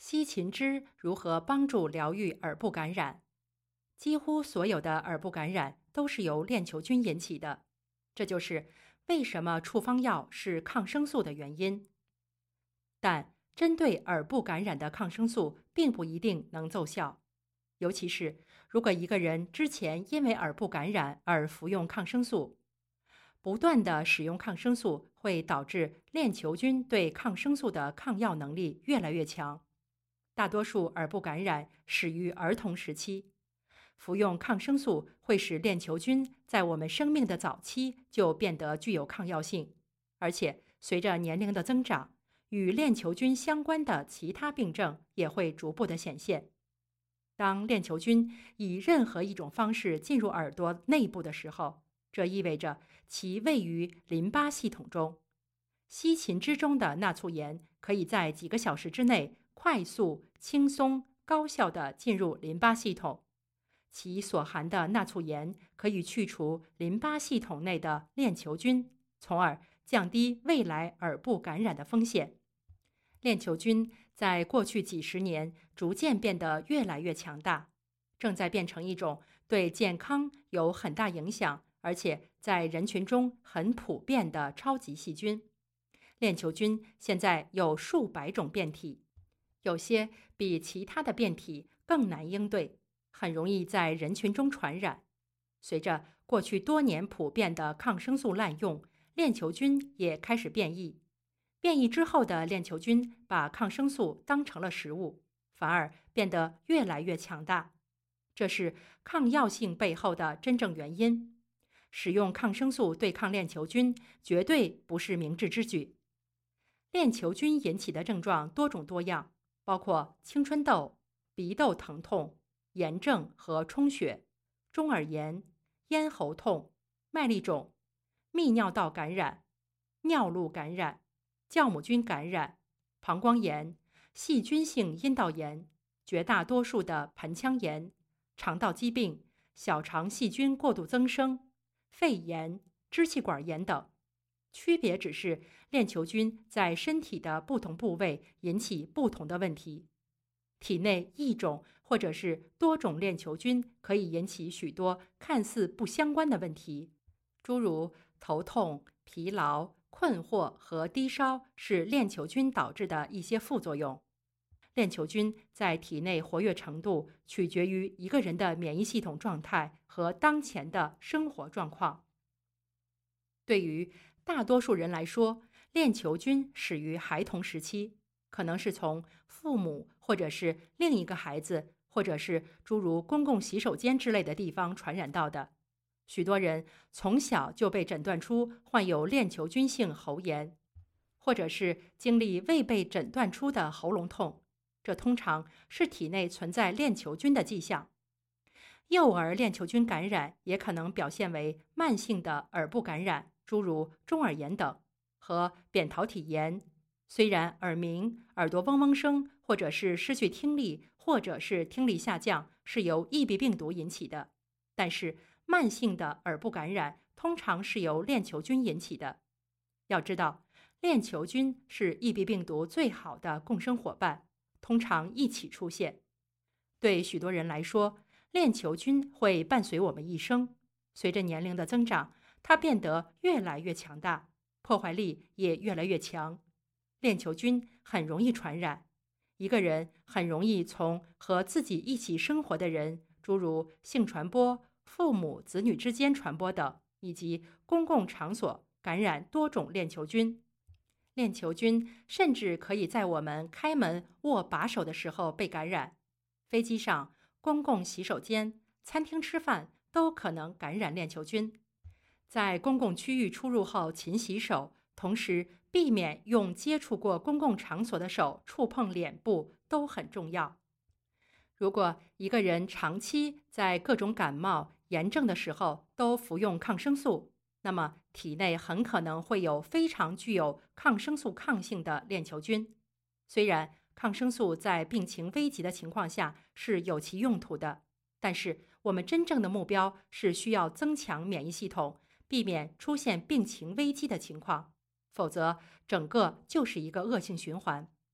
西芹汁如何帮助疗愈耳部感染？几乎所有的耳部感染都是由链球菌引起的，这就是为什么处方药是抗生素的原因。但针对耳部感染的抗生素并不一定能奏效，尤其是如果一个人之前因为耳部感染而服用抗生素，不断的使用抗生素会导致链球菌对抗生素的抗药能力越来越强。大多数耳部感染始于儿童时期，服用抗生素会使链球菌在我们生命的早期就变得具有抗药性，而且随着年龄的增长，与链球菌相关的其他病症也会逐步的显现。当链球菌以任何一种方式进入耳朵内部的时候，这意味着其位于淋巴系统中。西芹汁中的钠醋盐可以在几个小时之内快速、轻松、高效地进入淋巴系统，其所含的钠醋盐可以去除淋巴系统内的链球菌，从而降低未来耳部感染的风险。链球菌在过去几十年逐渐变得越来越强大，正在变成一种对健康有很大影响，而且在人群中很普遍的超级细菌。链球菌现在有数百种变体，有些比其他的变体更难应对，很容易在人群中传染。随着过去多年普遍的抗生素滥用，链球菌也开始变异。变异之后的链球菌把抗生素当成了食物，反而变得越来越强大。这是抗药性背后的真正原因。使用抗生素对抗链球菌绝对不是明智之举。链球菌引起的症状多种多样，包括青春痘、鼻窦疼痛、炎症和充血、中耳炎、咽喉痛、麦粒肿、泌尿道感染、尿路感染、酵母菌感染、膀胱炎、细菌性阴道炎、绝大多数的盆腔炎、肠道疾病、小肠细菌过度增生、肺炎、支气管炎等。区别只是链球菌在身体的不同部位引起不同的问题。体内一种或者是多种链球菌可以引起许多看似不相关的问题，诸如头痛、疲劳、困惑和低烧是链球菌导致的一些副作用。链球菌在体内活跃程度取决于一个人的免疫系统状态和当前的生活状况。对于大多数人来说，链球菌始于孩童时期，可能是从父母或者是另一个孩子，或者是诸如公共洗手间之类的地方传染到的。许多人从小就被诊断出患有链球菌性喉炎，或者是经历未被诊断出的喉咙痛，这通常是体内存在链球菌的迹象。幼儿链球菌感染也可能表现为慢性的耳部感染，诸如中耳炎等，和扁桃体炎。虽然耳鸣、耳朵嗡嗡声，或者是失去听力，或者是听力下降是由EB病毒引起的，但是慢性的耳部感染通常是由链球菌引起的。要知道，链球菌是EB病毒最好的共生伙伴，通常一起出现。对许多人来说，链球菌会伴随我们一生，随着年龄的增长，它变得越来越强大，破坏力也越来越强。链球菌很容易传染，一个人很容易从和自己一起生活的人，诸如性传播、父母子女之间传播等，以及公共场所感染多种链球菌。链球菌甚至可以在我们开门握把手的时候被感染。飞机上、公共洗手间、餐厅吃饭都可能感染链球菌。在公共区域出入后勤洗手，同时避免用接触过公共场所的手触碰脸部都很重要。如果一个人长期在各种感冒、炎症的时候都服用抗生素，那么体内很可能会有非常具有抗生素抗性的链球菌。虽然抗生素在病情危急的情况下是有其用途的，但是我们真正的目标是需要增强免疫系统，避免出现病情危机的情况，否则整个就是一个恶性循环。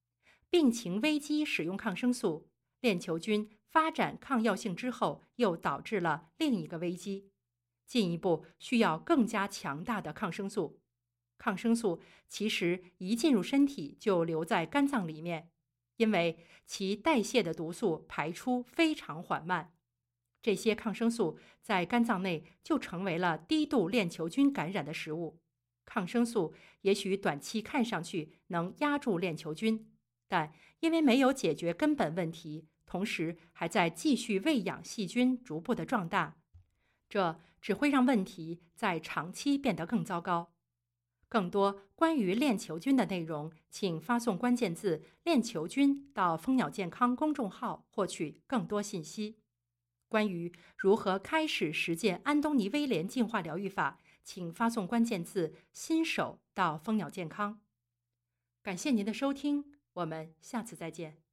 病情危机使用抗生素，链球菌发展抗药性之后，又导致了另一个危机，进一步需要更加强大的抗生素。抗生素其实一进入身体就留在肝脏里面，因为其代谢的毒素排出非常缓慢。这些抗生素在肝脏内就成为了低度链球菌感染的食物。抗生素也许短期看上去能压住链球菌，但因为没有解决根本问题，同时还在继续喂养细菌逐步的壮大，这只会让问题在长期变得更糟糕。更多关于链球菌的内容，请发送关键字“链球菌”到蜂鸟健康公众号获取更多信息。关于如何开始实践安东尼威廉进化疗愈法，请发送关键字“新手”到蜂鸟健康。感谢您的收听，我们下次再见。